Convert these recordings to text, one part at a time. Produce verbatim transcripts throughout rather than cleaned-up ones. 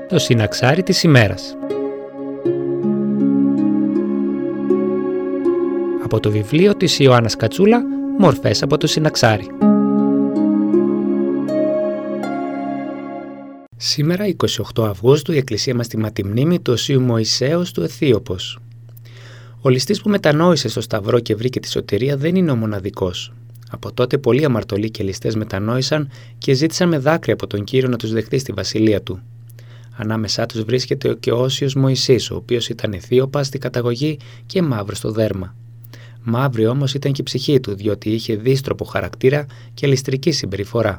Το συναξάρι της ημέρας. Από το βιβλίο της Ιωάννας Κατσούλα, «Μορφές από το συναξάρι». Σήμερα, εικοστή όγδοη Αυγούστου, η Εκκλησία μας τιμά τη μνήμη του Οσίου Μωυσέως του Αιθίωπος. Ο ληστής που μετανόησε στο Σταυρό και βρήκε τη σωτηρία δεν είναι ο μοναδικός. Από τότε πολλοί αμαρτωλοί και ληστές μετανόησαν και ζήτησαν με δάκρυα από τον Κύριο να τους δεχτεί στη βασιλεία του. Ανάμεσά τους βρίσκεται και ο Όσιος Μωυσής, ο οποίος ήταν Αιθίωπας στη καταγωγή και μαύρος στο δέρμα. Μαύρη όμως ήταν και η ψυχή του, διότι είχε δύστροπο χαρακτήρα και ληστρική συμπεριφορά.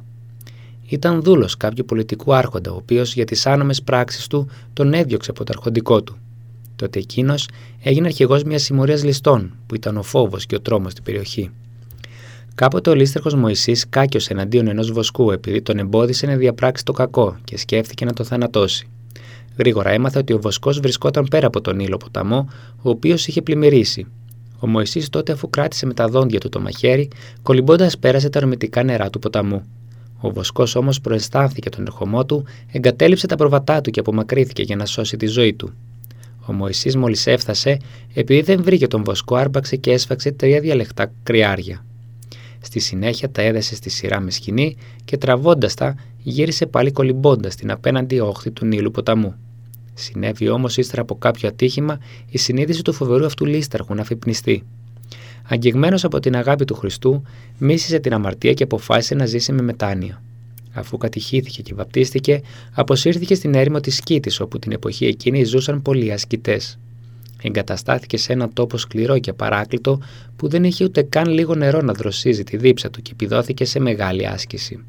Ήταν δούλος κάποιου πολιτικού άρχοντα, ο οποίος για τις άνομες πράξεις του τον έδιωξε από το αρχοντικό του. Τότε εκείνος έγινε αρχηγός μιας συμμορίας ληστών, που ήταν ο φόβος και ο τρόμος στην περιοχή. Κάποτε ο λήστρεχος Μωυσής κάκιωσε εναντίον ενός βοσκού, επειδή τον εμπόδισε να διαπράξει το κακό και σκέφτηκε να το θανατώσει. Γρήγορα έμαθε ότι ο βοσκός βρισκόταν πέρα από τον ήλο ποταμό, ο οποίος είχε πλημμυρίσει. Ο Μωυσής τότε, αφού κράτησε με τα δόντια του το μαχαίρι, κολυμπώντας πέρασε τα ορμητικά νερά του ποταμού. Ο βοσκός όμως προαισθάνθηκε τον ερχομό του, εγκατέλειψε τα προβατά του και απομακρύθηκε για να σώσει τη ζωή του. Ο Μωυσής μόλις έφτασε, επειδή δεν βρήκε τον βοσκό, άρπαξε και έσφαξε τρία διαλεκτά κρυάρια. Στη συνέχεια τα έδεσε στη σειρά με σκοινί και τραβώντας τα γύρισε πάλι κολυμπώντας την απέναντι όχθη του Νείλου ποταμού. Συνέβη όμως ύστερα από κάποιο ατύχημα η συνείδηση του φοβερού αυτού λήσταρχου να αφυπνιστεί. Αγγεγμένος από την αγάπη του Χριστού, μίσησε την αμαρτία και αποφάσισε να ζήσει με μετάνοια. Αφού κατηχήθηκε και βαπτίστηκε, αποσύρθηκε στην έρημο της Σκήτης, όπου την εποχή εκείνη ζούσαν πολλοί ασκητές. Εγκαταστάθηκε σε έναν τόπο σκληρό και παράκλητο, που δεν είχε ούτε καν λίγο νερό να δροσίζει τη δίψα του και επιδόθηκε σε μεγάλη άσκηση.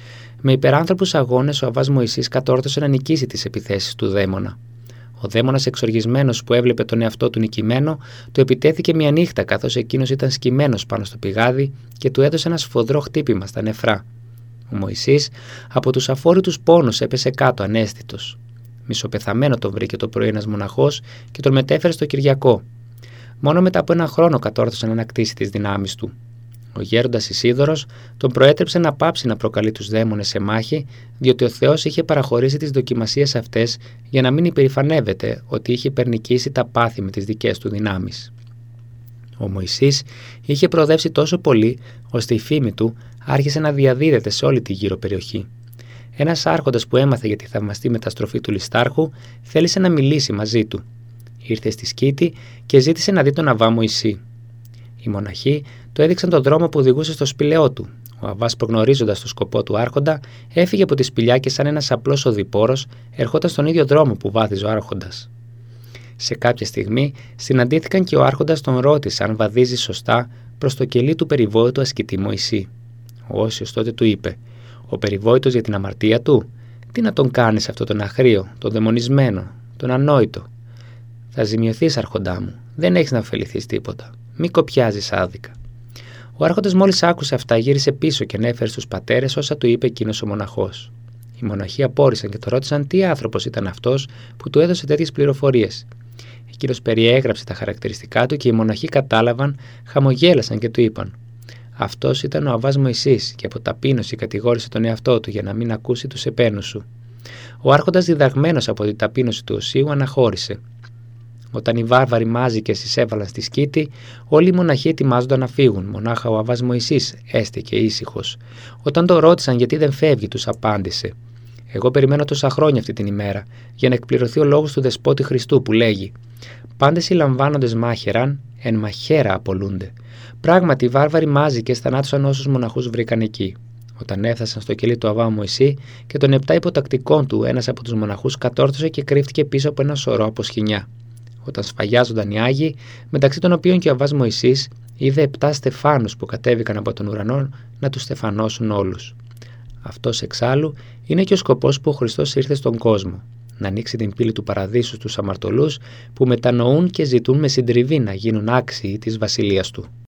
Με υπεράνθρωπους αγώνες, ο Αββάς Μωυσής κατόρθωσε να νικήσει τις επιθέσεις του δαίμονα. Ο δαίμονας, εξοργισμένος που έβλεπε τον εαυτό του νικημένο, του επιτέθηκε μια νύχτα καθώς εκείνος ήταν σκυμμένος πάνω στο πηγάδι και του έδωσε ένα σφοδρό χτύπημα στα νεφρά. Ο Μωυσής από τους αφόρητους πόνους έπεσε κάτω αναίσθητος. Μισοπεθαμένο τον βρήκε το πρωί ένας μοναχός και τον μετέφερε στο Κυριακό. Μόνο μετά από ένα χρόνο κατόρθωσε να ανακτήσει τις δυνάμεις του. Ο γέροντας Ισίδωρος τον προέτρεψε να πάψει να προκαλεί τους δαίμονες σε μάχη, διότι ο Θεός είχε παραχωρήσει τις δοκιμασίες αυτές για να μην υπερηφανεύεται ότι είχε υπερνικήσει τα πάθη με τις δικές του δυνάμεις. Ο Μωυσής είχε προοδεύσει τόσο πολύ, ώστε η φήμη του άρχισε να διαδίδεται σε όλη τη γύρω περιοχή. Ένας άρχοντας που έμαθε για τη θαυμαστή μεταστροφή του ληστάρχου θέλησε να μιλήσει μαζί του. Ήρθε στη Σκήτη και ζήτησε να δει τον Αββά Μωυσή. Οι μοναχοί του έδειξαν τον δρόμο που οδηγούσε στο σπηλαιό του. Ο Αββάς, προγνωρίζοντας το σκοπό του άρχοντα, έφυγε από τη σπηλιά και, σαν ένας απλός οδηπόρος, ερχόταν στον ίδιο δρόμο που βάδιζε ο άρχοντας. Σε κάποια στιγμή συναντήθηκαν και ο άρχοντας τον ρώτησε αν βαδίζει σωστά προς το κελί του περιβόητου ασκητή Μωυσή. Ο Όσιος τότε του είπε: «Ο περιβόητος για την αμαρτία του, τι να τον κάνεις αυτό τον αχρίο, τον δαιμονισμένο, τον ανόητο? Θα ζημιωθείς, άρχοντά μου, δεν έχεις να ωφεληθείς τίποτα. Μη κοπιάζεις άδικα». Ο άρχοντας μόλις άκουσε αυτά γύρισε πίσω και ανέφερε στους πατέρες όσα του είπε εκείνος ο μοναχός. Οι μοναχοί απόρρισαν και το ρώτησαν τι άνθρωπος ήταν αυτός που του έδωσε τέτοιες πληροφορίες. Εκείνος περιέγραψε τα χαρακτηριστικά του και οι μοναχοί κατάλαβαν, χαμογέλασαν και του είπαν: «Αυτός ήταν ο Αββάς Μωυσής και από ταπείνωση κατηγόρησε τον εαυτό του για να μην ακούσει τους επένους σου». Ο άρχοντας, διδαγμένος από την ταπείνωση του Οσίου, αναχώρησε. Όταν οι βάρβαροι μάζικες εισέβαλαν στη Σκήτη, όλοι οι μοναχοί ετοιμάζονταν να φύγουν. Μονάχα ο Αββάς Μωυσής έστεκε ήσυχος. Όταν το ρώτησαν γιατί δεν φεύγει, τους απάντησε: «Εγώ περιμένω τόσα χρόνια αυτή την ημέρα, για να εκπληρωθεί ο λόγος του Δεσπότη Χριστού που λέγει: Πάντες οι λαμβάνοντες μάχαιραν, εν μαχαίρα απολούνται. Πράγματι, οι βάρβαροι μάζικες θανάτωσαν όσους μοναχούς βρήκαν εκεί». Όταν έφτασαν στο κελί του Αββά Μωυσή και των επτά υποτακτικών του, ένας από τους μοναχούς κατόρθωσε και κρύφτηκε πίσω από ένα σωρό από σκοινιά. Όταν σφαγιάζονταν οι Άγιοι, μεταξύ των οποίων και ο Αββάς Μωυσής, είδε επτά στεφάνους που κατέβηκαν από τον ουρανό να τους στεφανώσουν όλους. Αυτός εξάλλου είναι και ο σκοπός που ο Χριστός ήρθε στον κόσμο: να ανοίξει την πύλη του παραδείσου στους αμαρτωλούς που μετανοούν και ζητούν με συντριβή να γίνουν άξιοι της βασιλείας του.